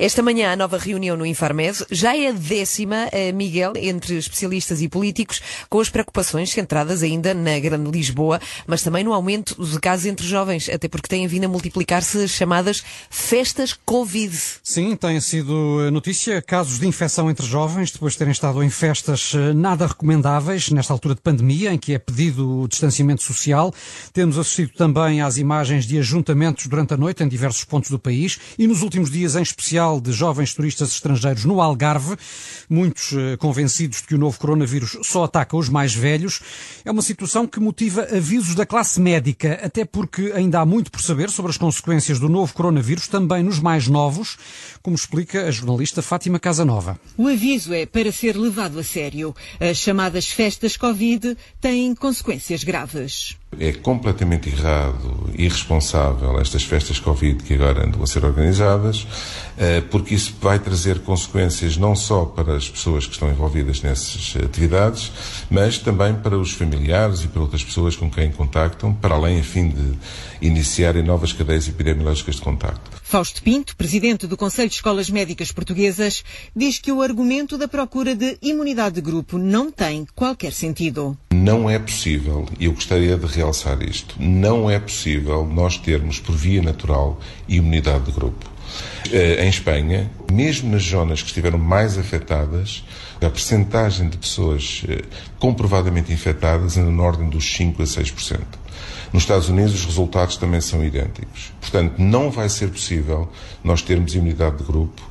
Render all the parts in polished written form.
Esta manhã, a nova reunião no Infarmed já é a 10ª, Miguel, entre especialistas e políticos, com as preocupações centradas ainda na Grande Lisboa, mas também no aumento de casos entre jovens, até porque têm vindo a multiplicar-se as chamadas festas Covid. Sim, tem sido notícia casos de infecção entre jovens, depois de terem estado em festas nada recomendáveis, nesta altura de pandemia, em que é pedido o distanciamento social. Temos assistido também às imagens de ajuntamentos durante a noite em diversos pontos do país e nos últimos dias, em especial, de jovens turistas estrangeiros no Algarve, muitos convencidos de que o novo coronavírus só ataca os mais velhos. É uma situação que motiva avisos da classe médica, até porque ainda há muito por saber sobre as consequências do novo coronavírus, também nos mais novos, como explica a jornalista Fátima Casanova. O aviso é para ser levado a sério. As chamadas festas Covid têm consequências graves. É completamente errado e irresponsável estas festas Covid que agora andam a ser organizadas, porque isso vai trazer consequências não só para as pessoas que estão envolvidas nessas atividades, mas também para os familiares e para outras pessoas com quem contactam, para além, a fim de iniciarem novas cadeias epidemiológicas de contacto. Fausto Pinto, presidente do Conselho de Escolas Médicas Portuguesas, diz que o argumento da procura de imunidade de grupo não tem qualquer sentido. Não é possível, e eu gostaria de realçar isto, não é possível nós termos por via natural imunidade de grupo. Em Espanha, mesmo nas zonas que estiveram mais afetadas, a percentagem de pessoas comprovadamente infectadas anda na ordem dos 5 a 6%. Nos Estados Unidos os resultados também são idênticos. Portanto, não vai ser possível nós termos imunidade de grupo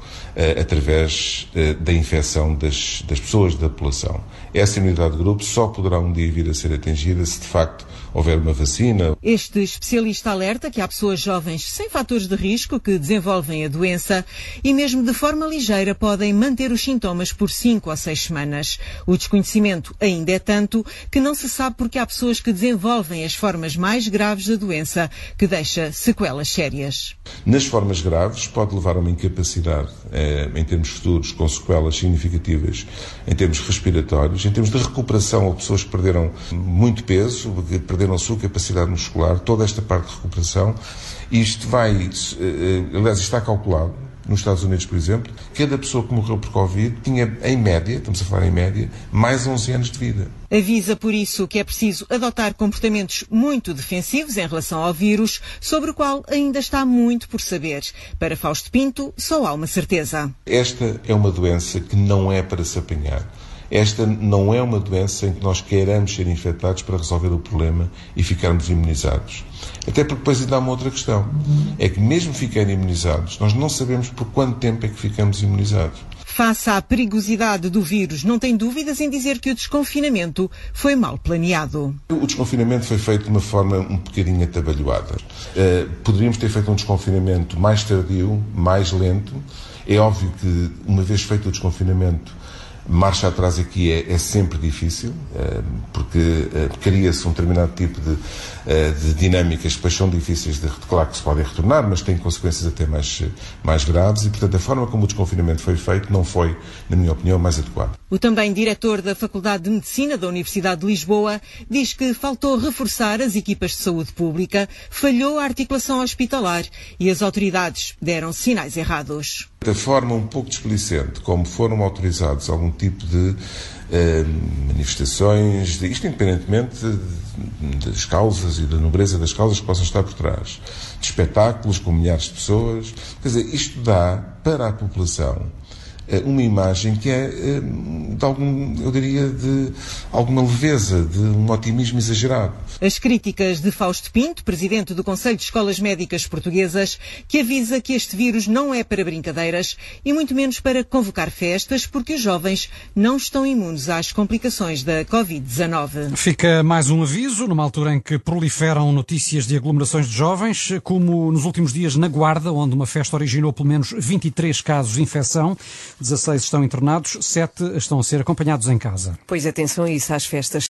através da infecção das pessoas da população. Essa imunidade de grupo só poderá um dia vir a ser atingida se de facto houver uma vacina. Este especialista alerta que há pessoas jovens sem fatores de risco que desenvolvem a doença e mesmo de forma ligeira podem manter os sintomas por 5 ou 6 semanas. O desconhecimento ainda é tanto que não se sabe porque há pessoas que desenvolvem as formas mais graves da doença, que deixa sequelas sérias. Nas formas graves pode levar a uma incapacidade em termos futuros, com sequelas significativas em termos respiratórios, em termos de recuperação, ou pessoas que perderam muito peso, que perderam a sua capacidade muscular, toda esta parte de recuperação. Isto aliás, está calculado, nos Estados Unidos, por exemplo, cada pessoa que morreu por Covid tinha, em média, estamos a falar em média, mais 11 anos de vida. Avisa, por isso, que é preciso adotar comportamentos muito defensivos em relação ao vírus, sobre o qual ainda está muito por saber. Para Fausto Pinto, só há uma certeza. Esta é uma doença que não é para se apanhar. Esta não é uma doença em que nós queiramos ser infectados para resolver o problema e ficarmos imunizados. Até porque depois ainda há uma outra questão. É que mesmo ficando imunizados, nós não sabemos por quanto tempo é que ficamos imunizados. Face à perigosidade do vírus, não tem dúvidas em dizer que o desconfinamento foi mal planeado. O desconfinamento foi feito de uma forma um bocadinho atabalhoada. Poderíamos ter feito um desconfinamento mais tardio, mais lento. É óbvio que, uma vez feito o desconfinamento, marcha atrás aqui é sempre difícil, porque cria-se um determinado tipo de dinâmicas que depois são difíceis de claro que se podem retornar, mas têm consequências até mais graves e, portanto, a forma como o desconfinamento foi feito não foi, na minha opinião, mais adequada. O também diretor da Faculdade de Medicina da Universidade de Lisboa diz que faltou reforçar as equipas de saúde pública, falhou a articulação hospitalar e as autoridades deram sinais errados. Da forma um pouco displicente como foram autorizados algum tipo de manifestações, isto independentemente das causas e da nobreza das causas que possam estar por trás, de espetáculos com milhares de pessoas, quer dizer, isto dá para a população uma imagem que é eu diria, de alguma leveza, de um otimismo exagerado. As críticas de Fausto Pinto, presidente do Conselho de Escolas Médicas Portuguesas, que avisa que este vírus não é para brincadeiras e muito menos para convocar festas, porque os jovens não estão imunes às complicações da Covid-19. Fica mais um aviso, numa altura em que proliferam notícias de aglomerações de jovens, como nos últimos dias na Guarda, onde uma festa originou pelo menos 23 casos de infecção. 16 estão internados, 7 estão a ser acompanhados em casa. Pois atenção a isso, às festas.